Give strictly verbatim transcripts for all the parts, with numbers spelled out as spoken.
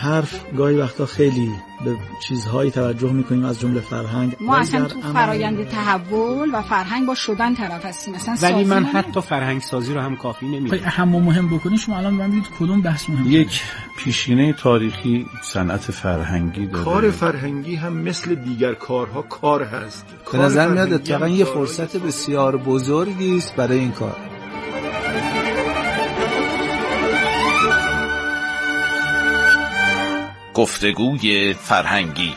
حرف گاهی وقتا خیلی به چیزهایی توجه میکنیم از جمله فرهنگ. ما اصلا تو فرایند تحول و فرهنگ با شدن طرف هستیم مثلا، ولی من حتی فرهنگ سازی رو هم کافی نمیدونم. اهم و مهم بکنید شما الان ببینید کدوم بحث مهمه. یک پیشینه تاریخی صنعت فرهنگی داره. کار فرهنگی هم مثل دیگر کارها کار هست. به نظر میاد اتفاقا یه فرصت بسیار بزرگی است برای این کار. گفتگوی فرهنگی.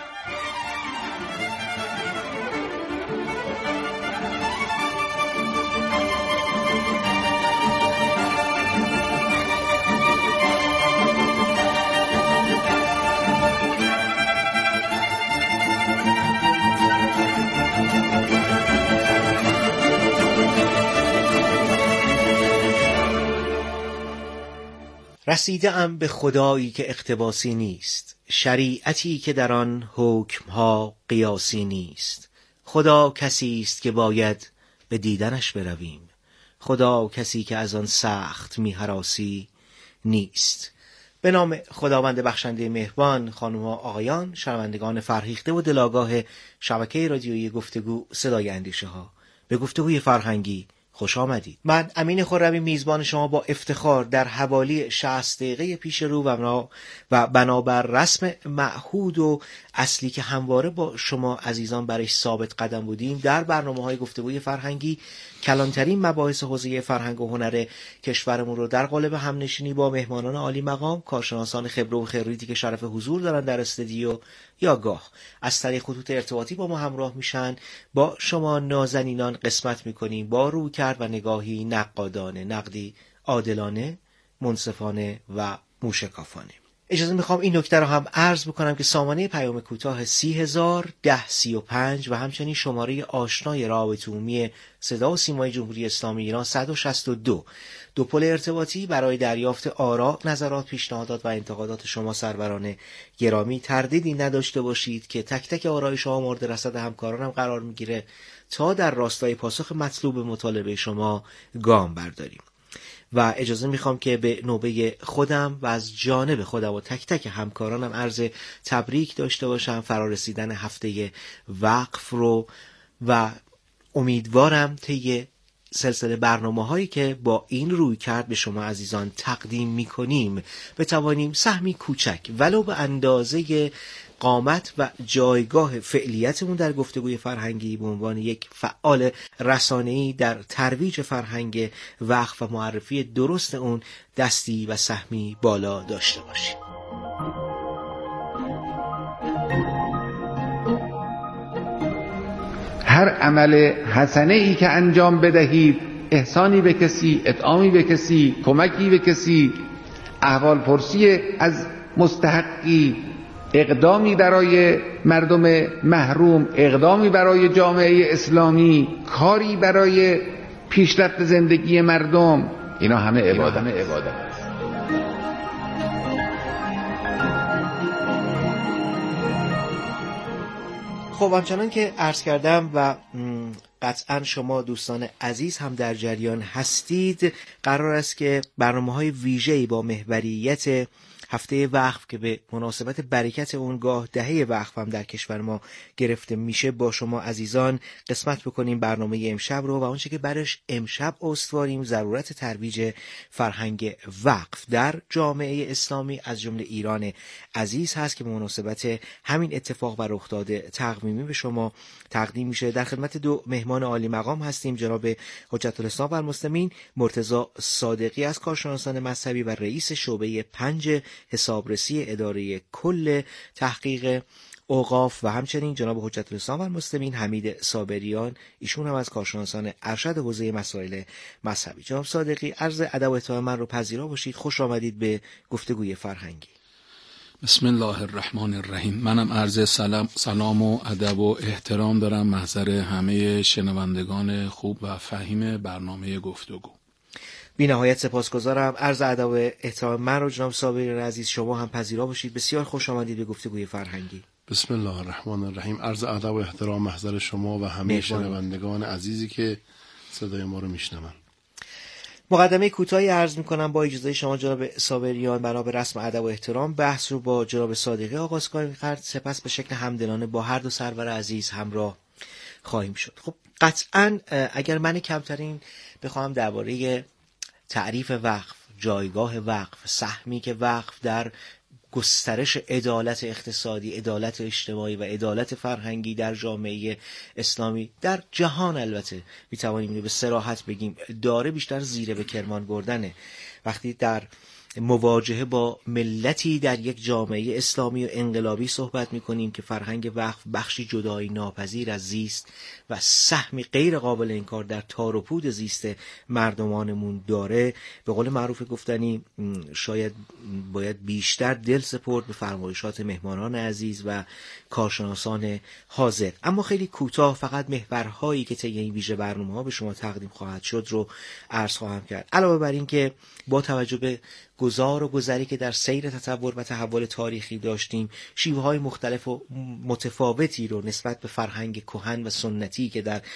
رسیده‌ام به خدایی که اقتباسی نیست، شریعتی که در آن حکمها قیاسی نیست. خدا کسی است که باید به دیدنش برویم، خدا کسی که از آن سخت می‌هراسی نیست. به نام خداوند بخشنده مهربان. خانم و آقایان، شنوندگان فرهیخته و دلاگاه شبکه رادیویی گفتگو صدای اندیشه ها، به گفتگوی فرهنگی خوش آمدید. من امین خرمی میزبان شما با افتخار در حوالی شصت دقیقه پیش رو و, و بنابر رسم معهود و اصلی که همواره با شما عزیزان برش ثابت قدم بودیم، در برنامه‌های گفتگوی فرهنگی کلانترین مباحث حوزه فرهنگ و هنر کشورمون رو در قالب همنشینی با مهمانان عالی مقام، کارشناسان خبره و خریتی که شرف حضور دارن در استودیو یا گاه از طریق خطوط ارتباطی با ما همراه میشن، با شما نازنینان قسمت میکنیم با رو کرد و نگاهی نقادانه، نقدی عادلانه، منصفانه و موشکافانه. اجازه میخوام این نکته رو هم عرض بکنم که سامانه پیام کوتاه سی هزار ده سی و پنج و همچنین شماره آشنای روابط عمومی صدا و سیمای جمهوری اسلامی ایران صد و شصت و دو، دو پل ارتباطی برای دریافت آرا، نظرات، پیشنهادات و انتقادات شما سروران گرامی. تردیدی نداشته باشید که تک تک آرای شما مورد رصد همکارانم قرار میگیره تا در راستای پاسخ مطلوب مطالبه شما گام برداریم. و اجازه میخوام که به نوبه خودم و از جانب خودم و تک تک همکارانم عرض تبریک داشته باشم فرارسیدن هفته وقف رو و امیدوارم طی سلسله برنامه هایی که با این روی کرد به شما عزیزان تقدیم میکنیم بتوانیم سهمی کوچک ولو به اندازه قامت و جایگاه فعلیتمون در گفتگوی فرهنگی به عنوان یک فعال رسانه‌ای در ترویج فرهنگ وقف و معرفی درست اون دستی و سهمی بالا داشته باشیم. هر عمل حسنه ای که انجام بدهید، احسانی به کسی، اطعامی به کسی، کمکی به کسی، احوال پرسی از مستحقی، اقدامی برای مردم محروم، اقدامی برای جامعه اسلامی، کاری برای پیشرفت زندگی مردم، اینا همه عبادت همه عبادت است. خب همچنان که عرض کردم و قطعا شما دوستان عزیز هم در جریان هستید، قرار است که برنامه‌های ویژه‌ای با محوریت هفته وقف که به مناسبت برکت اونگاه دهه وقف هم در کشور ما گرفته میشه با شما عزیزان قسمت بکنیم برنامه امشب رو و آنچه که برش امشب استواریم ضرورت ترویج فرهنگ وقف در جامعه اسلامی از جمله ایران عزیز هست که به مناسبت همین اتفاق و رخداد تقویمی به شما تقدیم میشه. در خدمت دو مهمان عالی مقام هستیم، جناب حجت الاسلام و المسلمین مرتضی صادقی از کارشناسان مذهبی و رئیس شعبه پنج حسابرسی اداره کل تحقیق اوقاف و همچنین جناب حجت الاسلام و المسلمین حمید صابریان، ایشون هم از کارشناسان ارشد حوزه مسائل مذهبی. جناب صادقی، عرض ادب و احترام من رو پذیرا باشید. خوش آمدید به گفتگوی فرهنگی. بسم الله الرحمن الرحیم. منم عرض سلام سلام و ادب و احترام دارم محضر همه شنوندگان خوب و فهیم برنامه گفتگو. بی نهایت سپاسگزارم. عرض ادب و احترام من رو جناب صابریان عزیز شما هم پذیرا باشید. بسیار خوش آمدید به گفتگوی فرهنگی. بسم الله الرحمن الرحیم. عرض ادب و احترام محضر شما و همه شنوندگان عزیزی که صدای ما رو میشنون. مقدمه کوتاهی عرض میکنم با اجازه شما جناب صابریان، بنا به رسم ادب و احترام بحث رو با جناب صادقی آغاز خواهیم کرد، سپس به شکل همدلانه با هر دو سرور عزیز همراه خواهیم شد. خب قطعاً اگر من کمترین بخوام درباره تعریف وقف، جایگاه وقف، سهمی که وقف در گسترش عدالت اقتصادی، عدالت اجتماعی و عدالت فرهنگی در جامعه اسلامی در جهان البته میتوانیم به صراحت بگیم داره، بیشتر زیره به کرمان بردنه. وقتی در مواجهه با ملتی در یک جامعه اسلامی و انقلابی صحبت میکنیم که فرهنگ وقف بخشی جدایی ناپذیر از زیست و سهمی غیر قابل انکار در تار و پود زیست مردمانمون داره، به قول معروف گفتنی شاید باید بیشتر دل سپرد به فرمایشات مهمانان عزیز و کارشناسان حاضر. اما خیلی کوتاه فقط محورهایی که طی این ویژه برنامه‌ها به شما تقدیم خواهد شد رو عرض خواهم کرد، علاوه بر این که با توجه به گذار و گذری که در سیر تطور و تحول تاریخی داشتیم، شیوه های مختلف و متفاوتی رو نسبت به فرهنگ کهن و سنتی که در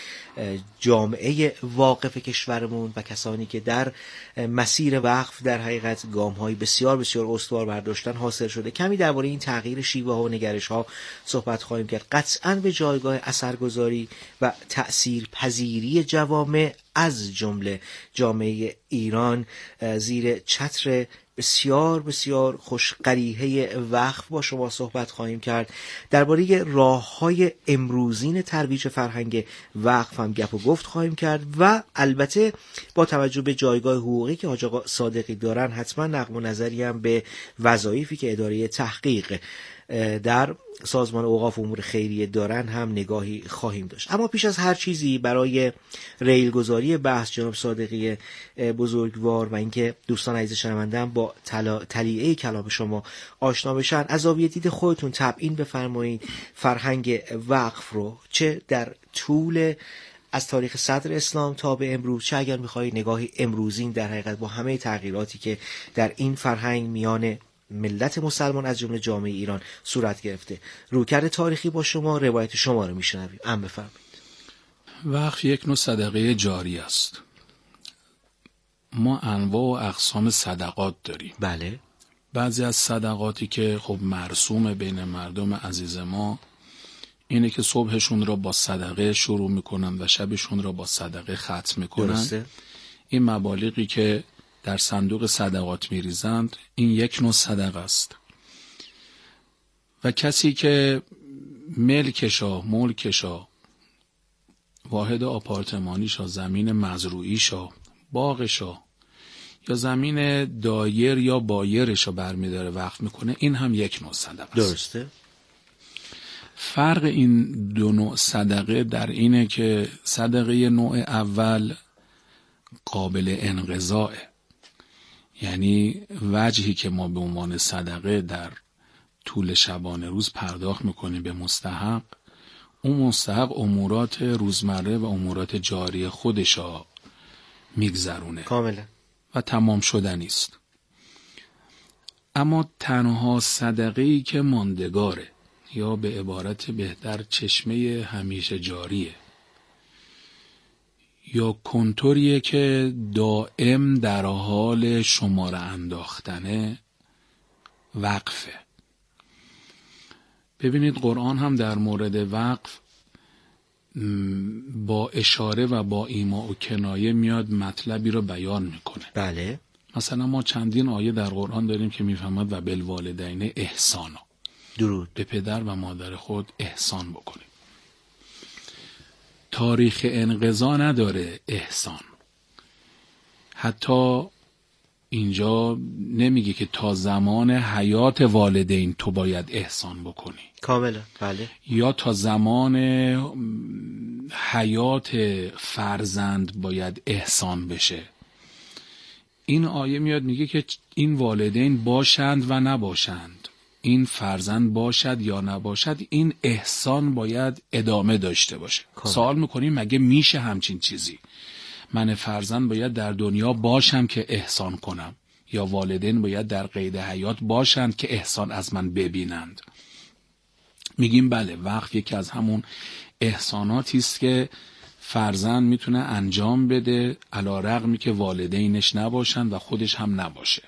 جامعه واقف کشورمون و کسانی که در مسیر وقف در حقیقت گام های بسیار بسیار استوار برداشتن حاصل شده، کمی درباره این تغییر شیوه ها و نگرش ها صحبت خواهیم کرد. قطعاً به جایگاه اثرگذاری و تأثیر پذیری جوامع از جمله جامعه ایران زیر چتر بسیار بسیار خوش قریحه وقف با شما صحبت خواهیم کرد. درباره راه‌های امروزین ترویج فرهنگ وقف هم گپ و گفت خواهیم کرد و البته با توجه به جایگاه حقوقی که حاج آقا صادقی دارن، حتما نقد و نظری هم به وظایفی که اداره تحقیق در سازمان اوقاف امور خیریه دارن هم نگاهی خواهیم داشت. اما پیش از هر چیزی برای ریلگذاری بحث جناب صادقی بزرگوار و اینکه دوستان عزیز شنونده با تلیعه کلام شما آشنا بشن، از زاویه دید خودتون تبیین بفرمایید فرهنگ وقف رو چه در طول از تاریخ صدر اسلام تا به امروز، چه اگر می‌خواهید نگاهی امروزین در حقیقت با همه تغییراتی که در این فرهنگ میان ملت مسلمان از جمله جامعه ایران صورت گرفته. رویکرد تاریخی با شما، روایت شما رو میشنویم. ام بفرمایید. وقف یک نوع صدقه جاری است. ما انواع و اقسام صدقات داریم. بله. بعضی از صدقاتی که خب مرسوم بین مردم عزیز ما اینه که صبحشون را با صدقه شروع میکنن و شبشون را با صدقه ختم میکنن. درسته. این مبالغی که در صندوق صدقات میریزند این یک نوع صدقه است. و کسی که ملکشا، ملکشا، واحد آپارتمانیشا، زمین مزروعیشا، باغشا یا زمین دایر یا بایرشا برمیداره وقف میکنه، این هم یک نوع صدقه است. درسته. فرق این دو نوع صدقه در اینه که صدقه نوع اول قابل انقضاءه، یعنی وجهی که ما به عنوان صدقه در طول شبانه روز پرداخت میکنیم به مستحق، اون مستحق امورات روزمره و امورات جاری خودشا میگذرونه کاملا و تمام شدنی است. اما تنها صدقه‌ای که ماندگاره یا به عبارت بهتر چشمه همیشه جاریه یا کنتوریه که دائم در حال شماره انداختنه، وقفه. ببینید قرآن هم در مورد وقف با اشاره و با ایما و کنایه میاد مطلبی رو بیان میکنه. بله. مثلا ما چندین آیه در قرآن داریم که میفهمد و بالوالدین احسانا، درود، به پدر و مادر خود احسان بکنیم. تاریخ انقضا نداره احسان. حتی اینجا نمیگه که تا زمان حیات والدین تو باید احسان بکنی. کاملا. بله. یا تا زمان حیات فرزند باید احسان بشه. این آیه میاد میگه که این والدین باشند و نباشند، این فرزند باشد یا نباشد، این احسان باید ادامه داشته باشه. کامل. سوال میکنیم مگه میشه همچین چیزی؟ من فرزند باید در دنیا باشم که احسان کنم یا والدین باید در قید حیات باشند که احسان از من ببینند؟ میگیم بله، وقف یکی از همون احساناتی است که فرزند میتونه انجام بده علی رغمی که والدینش نباشن و خودش هم نباشه.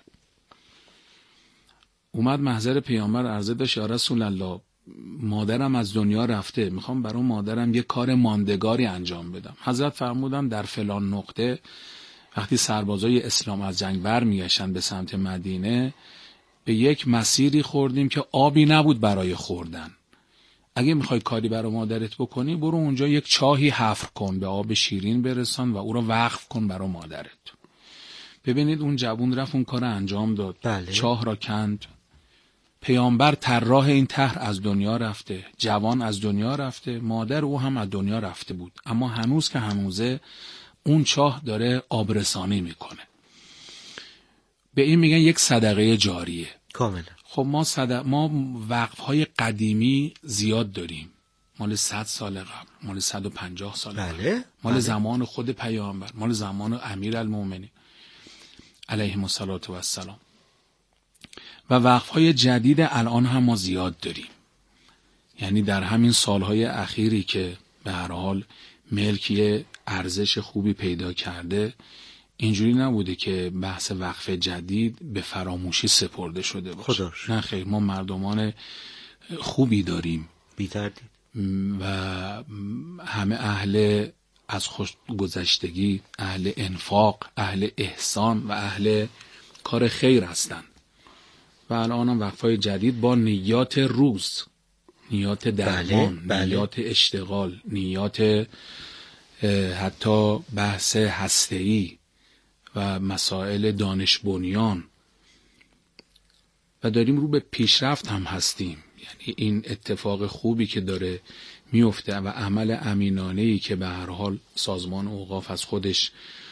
اومد محضر پیامبر عرضه داشت یا رسول الله مادرم از دنیا رفته، میخوام برای مادرم یه کار ماندگاری انجام بدم. حضرت فرمودن در فلان نقطه وقتی سربازای اسلام از جنگ برمیگشتن به سمت مدینه به یک مسیری خوردیم که آبی نبود برای خوردن. اگه میخوای کاری برای مادرت بکنی برو اونجا یک چاهی حفر کن، به آب شیرین برسان و او را وقف کن برای مادرت. ببینید اون جوون رفت اون کار انجام داد. بله. چاه را کند. پیامبر طراح این طرح از دنیا رفته، جوان از دنیا رفته، مادر او هم از دنیا رفته بود، اما هنوز که هنوزه اون چاه داره آبرسانی میکنه. به این میگن یک صدقه جاریه. کاملا. خب ما صدق... ما وقف‌های قدیمی زیاد داریم، مال صد سال قبل، مال صد و پنجاه سال قبل. بله. مال بله. زمان خود پیامبر، مال زمان امیرالمومنین علیهم السلام. و وقف‌های جدید الان هم ما زیاد داریم. یعنی در همین سالهای اخیری که به هر حال ملکی ارزش خوبی پیدا کرده، اینجوری نبوده که بحث وقف جدید به فراموشی سپرده شده باشه. خداش. نه خیر، ما مردمان خوبی داریم بی‌تردید و همه اهل از خوشگذشتگی، اهل انفاق، اهل احسان و اهل کار خیر هستند. و الان هم وقفای جدید با نیات روز، نیات درمان، بله، بله. نیات اشتغال، نیات حتی بحث هسته‌ای و مسائل دانش بنیان و داریم رو به پیشرفت هم هستیم. یعنی این اتفاق خوبی که داره میفته و عمل امینانه‌ای که به هر حال سازمان اوقاف از خودش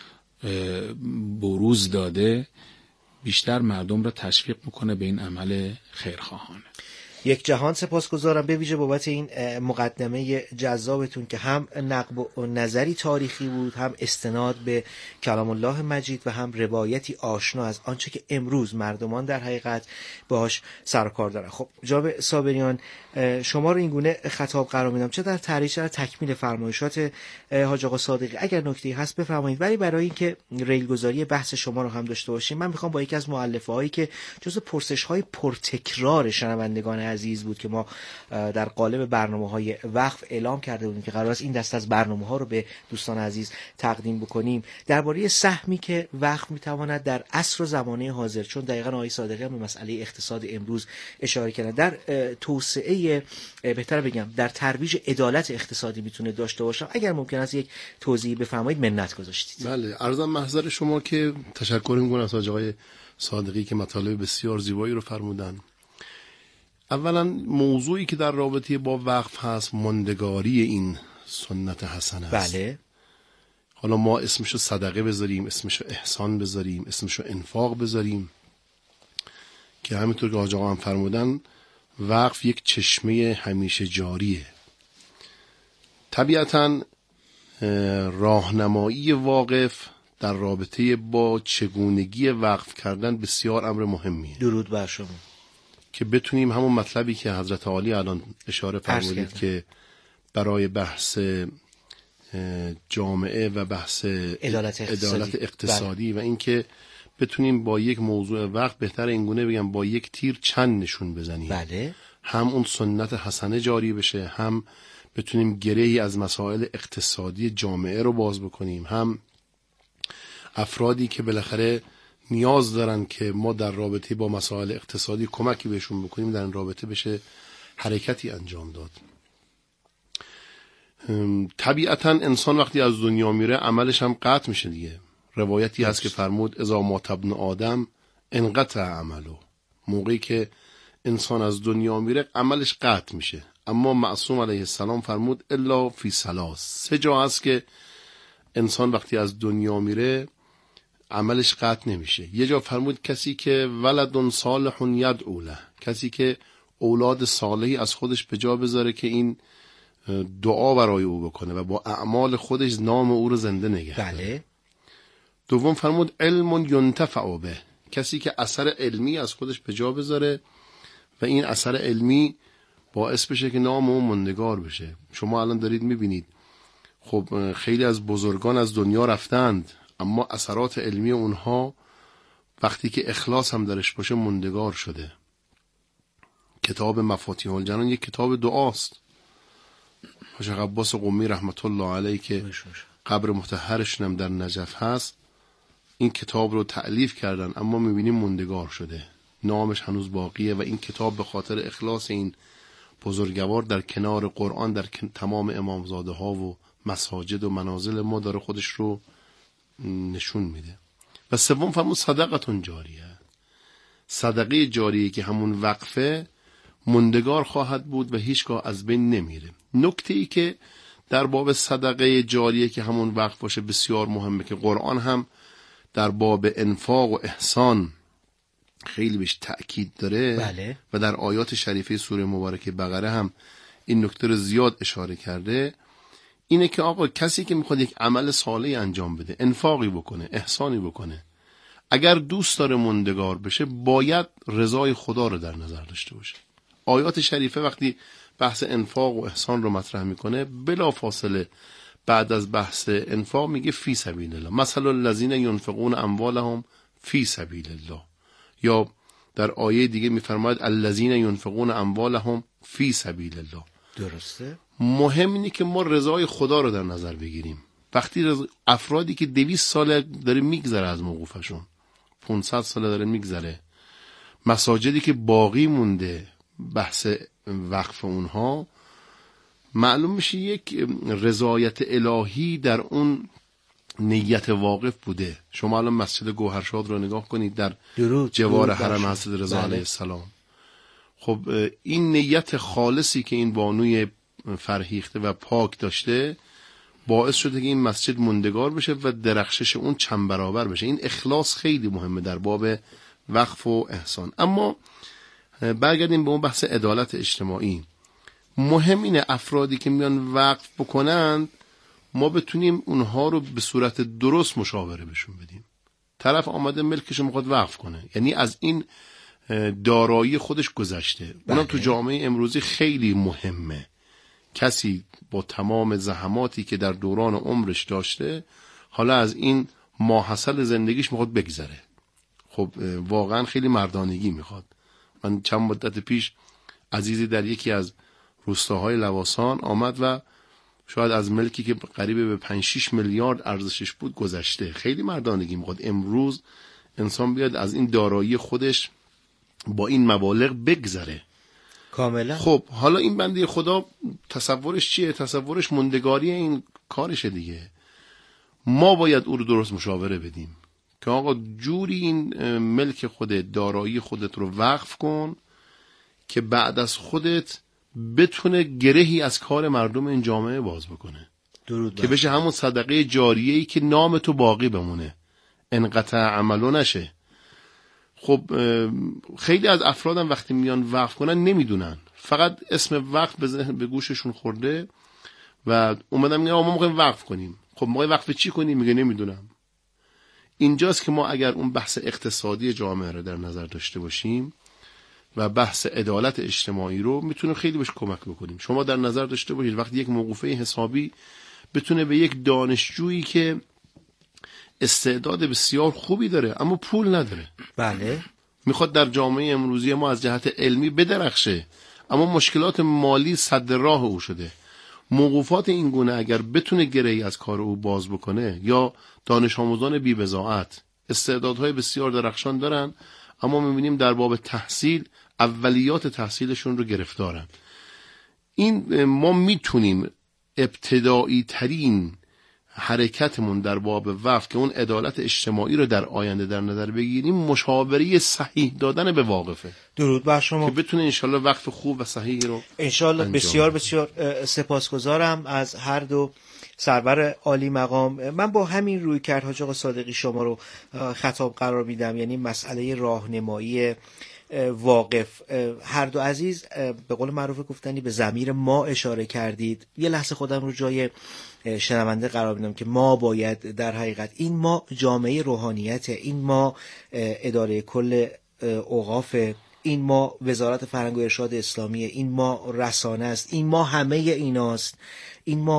بروز داده بیشتر مردم را تشویق میکنه به این عمل خیرخواهانه. یک جهان سپاسگزارم به ویژه بابت این مقدمه جذابتون که هم نقب و نظری تاریخی بود، هم استناد به کلام الله مجید و هم روایتی آشنا از آنچه که امروز مردمان در حقیقت باهاش سر و کار دارن. خب جناب صابریان، شما رو این گونه خطاب قرار میدم چه در تعریف چه در تکمیل فرمایشات حاج آقا صادقی. اگر نکته‌ای هست بفرمایید، ولی برای اینکه ریلگذاری بحث شما رو هم داشته باشیم من میخوام با یکی از مؤلفه‌هایی که جزو پرسش‌های پرتکرار شنوندگان عزیز بود که ما در قالب برنامه‌های وقف اعلام کرده بودیم که قرار است این دسته از برنامه‌ها رو به دوستان عزیز تقدیم بکنیم، درباره سهمی که وقف میتواند در عصر و زمانه حاضر، چون دقیقاً آقای صادقی هم به مسئله اقتصاد امروز اشاره کردن، در توسعه، بهتر بگم در ترویج عدالت اقتصادی میتونه داشته باشه. اگر ممکن است یک توضیح بفرمایید منت گذاشتید. بله، عرضم محضر شما که تشکر می‌کنم از آقای صادقی که مطالب بسیار زیبایی رو فرمودن. اولا موضوعی که در رابطه با وقف هست ماندگاری این سنت حسنه است. بله. حالا ما اسمشو صدقه بذاریم، اسمشو احسان بذاریم، اسمشو انفاق بذاریم، که همینطور که حاج آقا هم فرمودن وقف یک چشمه همیشه جاریه. طبیعتاً راهنمایی واقف در رابطه با چگونگی وقف کردن بسیار امر مهمیه. درود بر شما. که بتونیم همون مطلبی که حضرت عالی الان اشاره فرمودید که برای بحث جامعه و بحث عدالت اقتصادی, عدالت اقتصادی و اینکه بتونیم با یک موضوع وقت، بهتر اینگونه بگم با یک تیر چند نشون بزنیم. بله. هم اون سنت حسنه جاری بشه، هم بتونیم گرهی از مسائل اقتصادی جامعه رو باز بکنیم، هم افرادی که بالاخره نیاز دارن که ما در رابطه با مسائل اقتصادی کمکی بهشون بکنیم در این رابطه بشه حرکتی انجام داد. طبیعتا انسان وقتی از دنیا میره عملش هم قطع میشه دیگه. روایتی هست که فرمود اذا مات ابن آدم انقطع عمله. موقعی که انسان از دنیا میره عملش قطع میشه. اما معصوم علیه السلام فرمود الا فی ثلاث. سه جا هست که انسان وقتی از دنیا میره عملش قطع نمیشه. یه جا فرمود کسی که ولد صالح یدعو له، کسی که اولاد صالحی از خودش به جا بذاره که این دعا برای او بکنه و با اعمال خودش نام او رو زنده نگه داره. بله. دوم فرمود علم ینتفع به، کسی که اثر علمی از خودش به جا بذاره و این اثر علمی باعث بشه که نام او ماندگار بشه. شما الان دارید میبینید خب خیلی از بزرگان از دنیا رفتند، اما اثرات علمی اونها وقتی که اخلاص هم درش باشه موندگار شده. کتاب مفاتیح الجنان یک کتاب دعاست. حاج عباس قمی رحمت الله علیه که قبر مطهرش هم در نجف هست، این کتاب رو تألیف کردن، اما میبینیم موندگار شده، نامش هنوز باقیه و این کتاب به خاطر اخلاص این بزرگوار در کنار قرآن در تمام امامزاده ها و مساجد و منازل ما داره خودش رو نشون میده. و سوم فرمود صدقتون جاریه، صدقه جاریه که همون وقفه موندگار خواهد بود و هیچگاه از بین نمیره. نکته ای که در باب صدقه جاریه که همون وقف باشه بسیار مهمه که قرآن هم در باب انفاق و احسان خیلی بهش تأکید داره. بله. و در آیات شریفه سوره مبارکه بقره هم این نکته رو زیاد اشاره کرده. اینه که آقا کسی که میخواد یک عمل صالحی انجام بده، انفاقی بکنه، احسانی بکنه، اگر دوست داره موندگار بشه باید رضای خدا رو در نظر داشته باشه. آیات شریفه وقتی بحث انفاق و احسان رو مطرح میکنه بلا فاصله بعد از بحث انفاق میگه فی سبیل الله، مثل الذین ینفقون اموالهم فی سبیل الله، یا در آیه دیگه میفرماید الذین ینفقون اموالهم فی سبیل الله. درسته. مهم اینه که ما رضای خدا رو در نظر بگیریم. وقتی رضا... افرادی که دویست ساله داره میگذره از موقوفشون، پانصد ساله داره میگذره، مساجدی که باقی مونده بحث وقف اونها، معلوم میشه یک رضایت الهی در اون نیت واقف بوده. شما الان مسجد گوهرشاد رو نگاه کنید در درود. جوار درود حرم باشد. حضرت رضا بله. علیه السلام. خب این نیت خالصی که این بانوی فرهیخته و پاک داشته باعث شده که این مسجد موندگار بشه و درخشش اون چند برابر بشه. این اخلاص خیلی مهمه در باب وقف و احسان. اما برگردیم به اون بحث عدالت اجتماعی. مهم اینه افرادی که میان وقف بکنند ما بتونیم اونها رو به صورت درست مشاوره بهشون بدیم. طرف آمده ملکش رو میخواد وقف کنه، یعنی از این دارایی خودش گذشته. اونم تو جامعه امروزی خیلی مهمه. کسی با تمام زحماتی که در دوران عمرش داشته حالا از این ماحصل زندگیش میخواد بگذره. خب واقعا خیلی مردانگی میخواد. من چند مدت پیش عزیزی در یکی از روستاهای لواسان آمد و شاید از ملکی که قریب به پنج شش میلیارد ارزشش بود گذشته. خیلی مردانگی میخواد امروز انسان بیاد از این دارایی خودش با این مبالغ بگذره. کاملا. خب حالا این بنده خدا تصورش چیه؟ تصورش موندگاری این کارشه دیگه. ما باید او رو درست مشاوره بدیم که آقا جوری این ملک خودت، دارایی خودت رو وقف کن که بعد از خودت بتونه گرهی از کار مردم این جامعه باز بکنه. درود که بشه همون صدقه جاریه‌ای که نام تو باقی بمونه، انقطع عملو نشه. خب خیلی از افرادم وقتی میان وقف کنن نمیدونن، فقط اسم وقف به ذهن به گوششون خورده و اومدن میگن ما میخوایم وقف کنیم. خب ما وقف چی کنیم؟ میگه نمیدونم. اینجاست که ما اگر اون بحث اقتصادی جامعه رو در نظر داشته باشیم و بحث عدالت اجتماعی رو میتونه خیلی بهش کمک بکنیم. شما در نظر داشته باشید وقتی یک موقوفه حسابی بتونه به یک دانشجویی که استعداد بسیار خوبی داره اما پول نداره، بله، میخواد در جامعه امروزی ما از جهت علمی بدرخشه اما مشکلات مالی صد راه او شده، موقوفات این گونه اگر بتونه گرهی از کار او باز بکنه، یا دانش آموزان بی بضاعت استعدادهای بسیار درخشان دارن اما میبینیم در باب تحصیل اولیات تحصیلشون رو گرفتارن. این ما میتونیم ابتدایی ترین حرکتمون در باب وقف که اون عدالت اجتماعی رو در آینده در نظر بگیریم مشاوره صحیح دادن به واقفه. درود بر شما. که بتونه انشالله وقف خوب و صحیحی رو انشالله. بسیار بسیار سپاسگزارم از هر دو سرور عالی مقام. من با همین روی کرد حاج آقا صادقی شما رو خطاب قرار میدم، یعنی مسئله راهنمایی واقف. هر دو عزیز به قول معروف گفتنی به ضمیر ما اشاره کردید. یه لحظه خودم رو جای شنونده قرار میدم که ما باید در حقیقت این ما جامعه روحانیت، این ما اداره کل اوقاف، این ما وزارت فرهنگ و ارشاد اسلامی، این ما رسانه است، این ما همه ایناست، این ما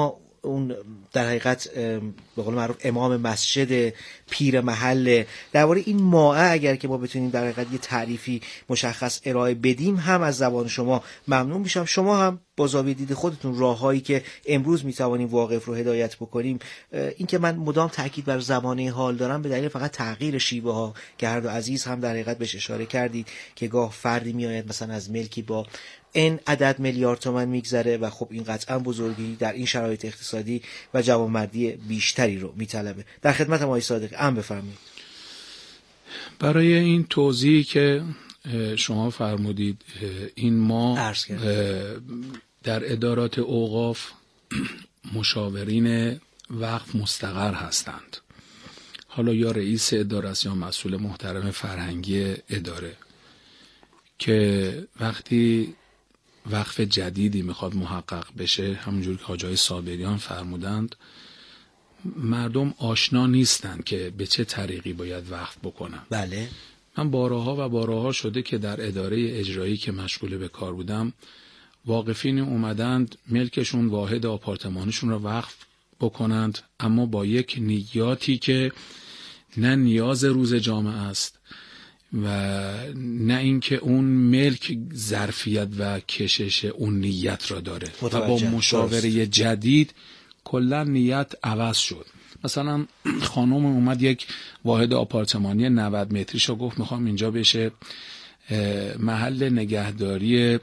اون در حقیقت به قول معروف امام مسجد، پیر محل. درباره این مائه اگر که ما بتونیم در حقیقت یه تعریفی مشخص ارائه بدیم هم از زبان شما ممنون میشم. شما هم با زاویه دید خودتون راههایی که امروز میتوانیم واقف رو هدایت بکنیم. این که من مدام تاکید بر زمانه حال دارم به دلیل فقط تغییر شیوه ها که هر دو عزیز هم در حقیقت بهش اشاره کردید که گاه فردی میآید مثلا از ملکی با این عدد میلیارد تومان میگذره و خب این قطعا بزرگی در این شرایط اقتصادی و جوانمردی بیشتری رو میطلبه. در خدمت آقای صادقی ام بفرمایید. برای این توضیحی که شما فرمودید، این ما در ادارات اوقاف مشاورین وقف مستقر هستند. حالا یا رئیس اداره است یا مسئول محترم فرهنگی اداره که وقتی وقف جدیدی میخواد محقق بشه، همونجور که حاجی صابریان فرمودند، مردم آشنا نیستن که به چه طریقی باید وقف بکنن. بله. من بارها و بارها شده که در اداره اجرایی که مشغول به کار بودم، واقفین اومدند ملکشون واحد آپارتمانشون رو وقف بکنند، اما با یک نیاتی که نه نیاز روز جامعه است و نه اینکه اون ملک ظرفیت و کشش اون نیت را داره و با مشاوره جدید کلا نیت عوض شد. مثلا خانم اومد یک واحد آپارتمانی نود متریشو گفت میخوام اینجا بشه محل نگهداری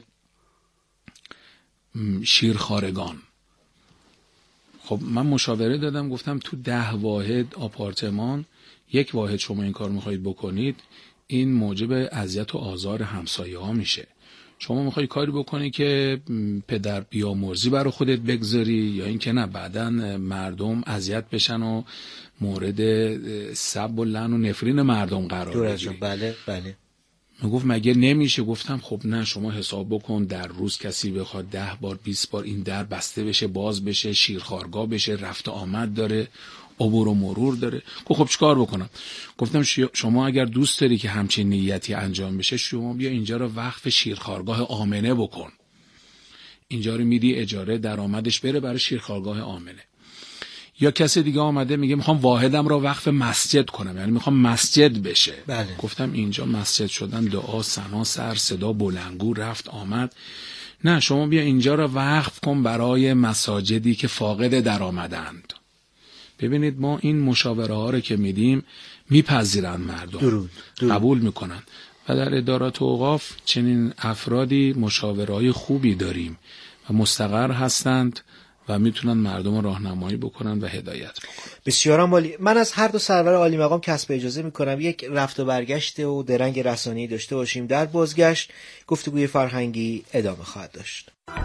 شیرخوارگان. خب من مشاوره دادم، گفتم تو ده واحد آپارتمان یک واحد شما این کار میخواید بکنید، این موجب اذیت و آزار همسایه ها میشه. شما میخوای کاری بکنی که پدر بیامرزی برای خودت بگذاری، یا این که نه بعدن مردم اذیت بشن و مورد سب و لعن و نفرین مردم قرار بگیری. بله بله. میگفت مگه نمیشه؟ گفتم خب نه، شما حساب بکن در روز کسی بخواد ده بار بیست بار این در بسته بشه، باز بشه، شیرخوارگاه بشه، رفت آمد داره، عبور و مرور داره. خب چیکار بکنم؟ گفتم شما اگر دوست داری که همچین نیتی انجام بشه، شما بیا اینجا رو وقف شیرخوارگاه آمنه بکن. اینجا رو میدی اجاره، درآمدش بره برای شیرخوارگاه آمنه. یا کسی دیگه آمده میگه میخوام واحدم رو وقف مسجد کنم، یعنی میخوام مسجد بشه. بله. گفتم اینجا مسجد شدن دعا، ثنا، سر صدا، بلندگو، رفت آمد. نه، شما بیا اینجا رو وقف کن برای مساجدی که فاقد درآمدند. ببینید ما این مشاوره ها رو که میدیم میپذیرن مردم، درود. درود. قبول میکنن و در ادارات اوقاف چنین افرادی مشاوره های خوبی داریم و مستقر هستند و میتونن مردم رو راهنمایی بکنن و هدایت بکنن. بسیار عالی. من از هر دو سرور عالی مقام کسب اجازه میکنم یک رفت و برگشت و درنگ رسانه‌ای داشته باشیم. در بازگشت گفتگوی فرهنگی ادامه خواهد داشت.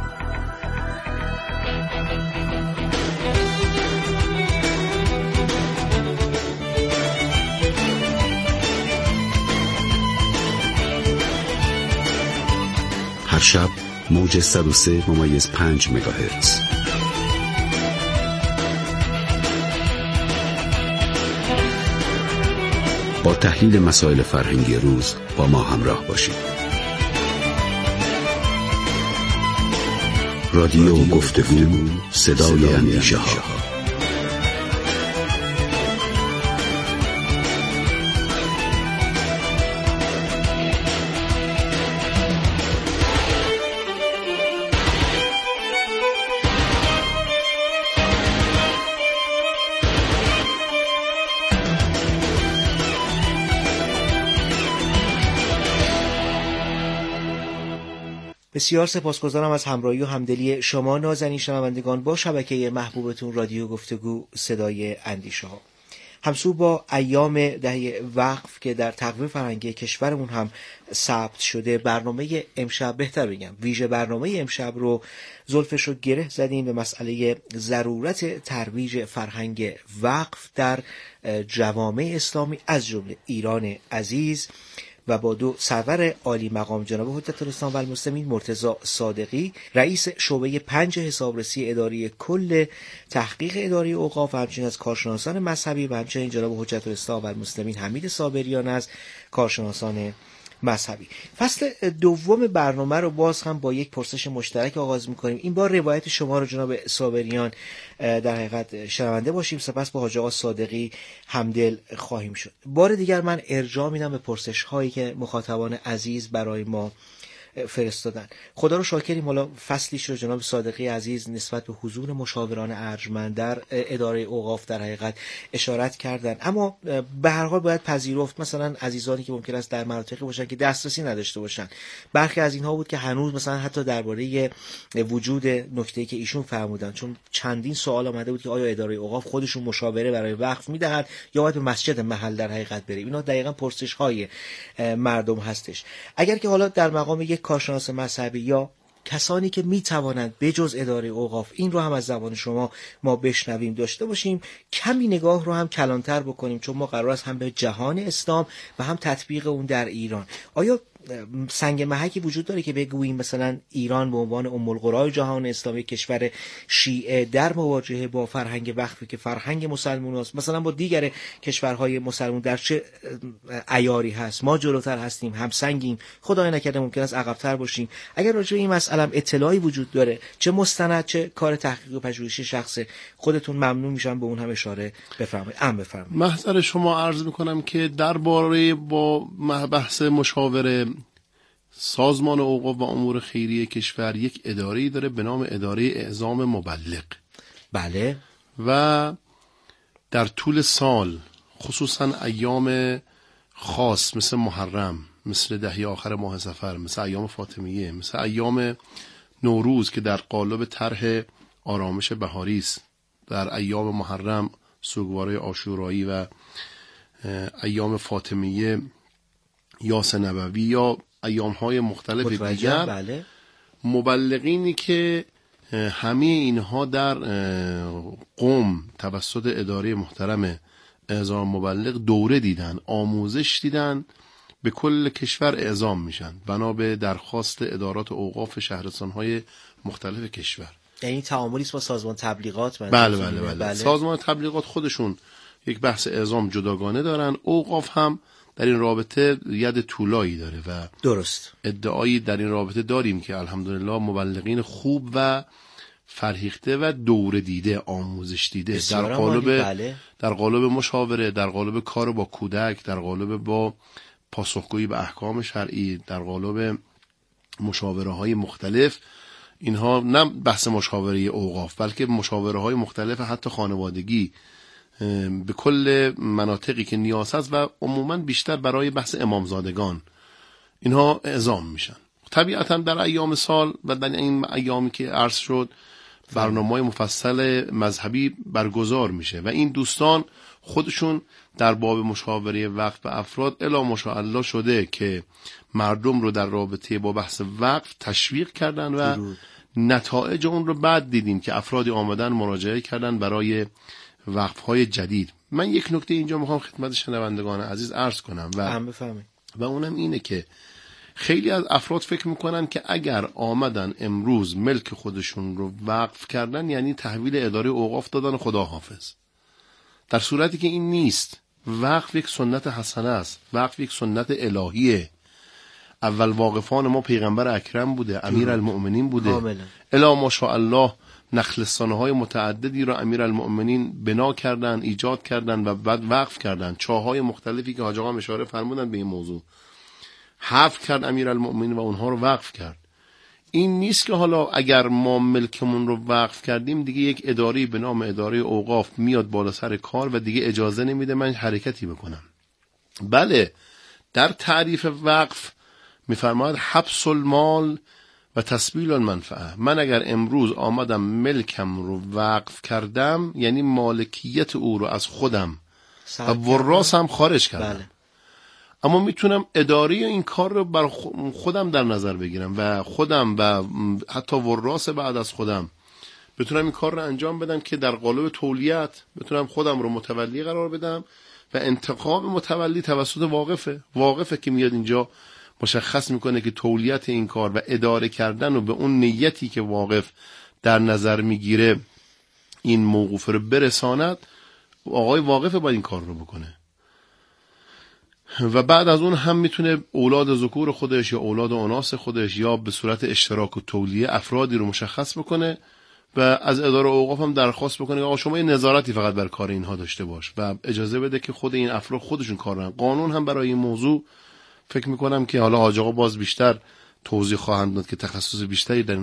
هر شب موج صد و سه ممیز پنج مگاهرتز. با تحلیل مسائل فرهنگی روز با ما همراه باشید. رادیو گفتگو، صدای اندیشه ها. بسیار سپاسگزارم از همراهی و همدلی شما نازنین شنوندگان با شبکه محبوبتون رادیو گفتگو صدای اندیشه ها. همسو با ایام دهه وقف که در تقویم فرهنگی کشورمون هم ثبت شده، برنامه امشب، بهتر بگم ویژه برنامه امشب رو زلفش رو گره زدیم به مسئله ضرورت ترویج فرهنگ وقف در جوامع اسلامی از جمله ایران عزیز و با دو سرور عالی مقام جناب حجت الاسلام و المسلمین مرتضی صادقی، رئیس شعبه پنج حسابرسی اداری کل تحقیق اداری اوقاف و همچنین از کارشناسان مذهبی و همچنین جناب حجت الاسلام و المسلمین حمید صابریان از کارشناسان مذهبی. فصل دوم برنامه رو باز هم با یک پرسش مشترک آغاز می‌کنیم. این بار روایت شما رو جناب صابریان در حقیقت شنونده باشیم، سپس با حاج آقا صادقی همدل خواهیم شد. بار دیگر من ارجاع میدم به پرسش هایی که مخاطبان عزیز برای ما فرستادن. خدا رو شاکریم. حالا فصلیش رو جناب صادقی عزیز نسبت به حضور مشاوران ارجمند در اداره اوقاف در حقیقت اشارت کردن، اما به هر حال باید پذیرفت مثلا عزیزانی که ممکن است در مناطقی باشن که دسترسی نداشته باشن، برخی از اینها بود که هنوز مثلا حتی درباره وجود نکته‌ای که ایشون فرمودن، چون چندین سوال آمده بود که آیا اداره اوقاف خودشون مشاوره برای وقف میدهد یا باید به مسجد محل در حقیقت بره. اینا دقیقاً پرسش های مردم هستش. اگر که حالا در مقام یک کارشناس مذهبی یا کسانی که میتوانند بجز اداره اوقاف این رو هم از زبان شما ما بشنویم داشته باشیم، کمی نگاه رو هم کلانتر بکنیم، چون ما قرار است هم به جهان اسلام و هم تطبیق اون در ایران. آیا سنگ محکی وجود داره که بگوییم مثلا ایران به عنوان ام القرای جهان اسلامی، کشور شیعه، در مواجهه با فرهنگ وقفی که فرهنگ مسلمان است، مثلا با دیگر کشورهای مسلمان در چه عیاری هست؟ ما جلوتر هستیم، همسنگیم، خدای نکرده ممکن است عقب‌تر باشیم. اگر راجع به این مسئله اطلاعی وجود داره، چه مستند چه کار تحقیق و پژوهشی شخص خودتون، ممنون میشم به اون هم اشاره بفرمایید. ام بفرمایید. محضر شما عرض میکنم که درباره با بحث مشاوره سازمان اوقاف و امور خیریه کشور یک اداره‌ای داره به نام اداره اعزام مبلغ. بله. و در طول سال خصوصا ایام خاص مثل محرم، مثل دهی آخر ماه صفر، مثل ایام فاطمیه، مثل ایام نوروز که در قالب طرح آرامش بهاری است، در ایام محرم سوگواری عاشورایی و ایام فاطمیه یاس نبوی یا ایام‌های مختلف دیگر، بله. مبلغینی که همه اینها در قم توسط اداره محترم اعزام مبلغ دوره دیدن، آموزش دیدن، به کل کشور اعزام میشن بنا به درخواست ادارات اوقاف شهرستان‌های مختلف کشور. یعنی تعاملی است با سازمان تبلیغات؟ بله بله, بله, بله. بله. سازمان تبلیغات خودشون یک بحث اعزام جداگانه دارن، اوقاف هم در این رابطه ید طولایی داره و درست ادعایی در این رابطه داریم که الحمدلله مبلغین خوب و فرهیخته و دوره دیده، آموزش دیده در قالب بله. در قالب مشاوره، در قالب کار با کودک، در قالب با پاسخگویی به احکام شرعی، در قالب مشاوره های مختلف. اینها نه بحث مشاوره اوقاف بلکه مشاوره های مختلف حتی خانوادگی به کل مناطقی که نیاز هست و عموما بیشتر برای بحث امامزادگان اینها اعزام میشن. طبیعتا در ایام سال و در این ایامی که عرض شد برنامه‌های مفصل مذهبی برگزار میشه و این دوستان خودشون در باب مشاوره وقف به افراد الا ماشاءالله شده که مردم رو در رابطه با بحث وقف تشویق کردن و درود. نتایج اون رو بعد دیدیم که افرادی آمدن مراجعه کردن برای وقف‌های جدید. من یک نکته اینجا میخوام خدمت شنوندگان عزیز عرض کنم و و اونم اینه که خیلی از افراد فکر میکنن که اگر آمدن امروز ملک خودشون رو وقف کردن یعنی تحویل اداره اوقاف دادن خدا حافظ، در صورتی که این نیست. وقف یک سنت حسنه است، وقف یک سنت الهیه. اول واقفان ما پیغمبر اکرم بوده، امیر المؤمنین بوده، الا ماشاءالله نخلستانه های متعددی را امیر المؤمنین بنا کردن، ایجاد کردن و بعد وقف کردن. چاهای مختلفی که حاج آقا اشاره فرمودن به این موضوع حفظ کرد امیر المؤمنین و اونها رو وقف کرد. این نیست که حالا اگر ما ملکمون رو وقف کردیم دیگه یک اداره به نام اداره اوقاف میاد بالا سر کار و دیگه اجازه نمیده من حرکتی بکنم. بله، در تعریف وقف میفرماید حبس المال و تسبیل المنفعه. من اگر امروز آمدم ملکم رو وقف کردم یعنی مالکیت او رو از خودم و وراسم خارج کردم. بله. اما میتونم اداره این کار رو بر خودم در نظر بگیرم و خودم و حتی وراث بعد از خودم بتونم این کار رو انجام بدم که در قالب تولیت بتونم خودم رو متولی قرار بدم و انتقام متولی توسط واقفه. واقفه که میاد اینجا مشخص میکنه که تولیت این کار و اداره کردن و به اون نیتی که واقف در نظر میگیره این موقوف رو برساند. آقای واقفه باید این کار رو بکنه. و بعد از اون هم میتونه اولاد ذکور خودش یا اولاد اناث خودش یا به صورت اشتراک و تولیه افرادی رو مشخص بکنه و از اداره اوقاف هم درخواست بکنه آقا شما این نظارتی فقط بر کار اینها داشته باش و اجازه بده که خود این افراد خودشون کار کنن. قانون هم برای این موضوع فکر میکنم که حالا حاج آقا باز بیشتر توضیح خواهند داد که تخصص بیشتری در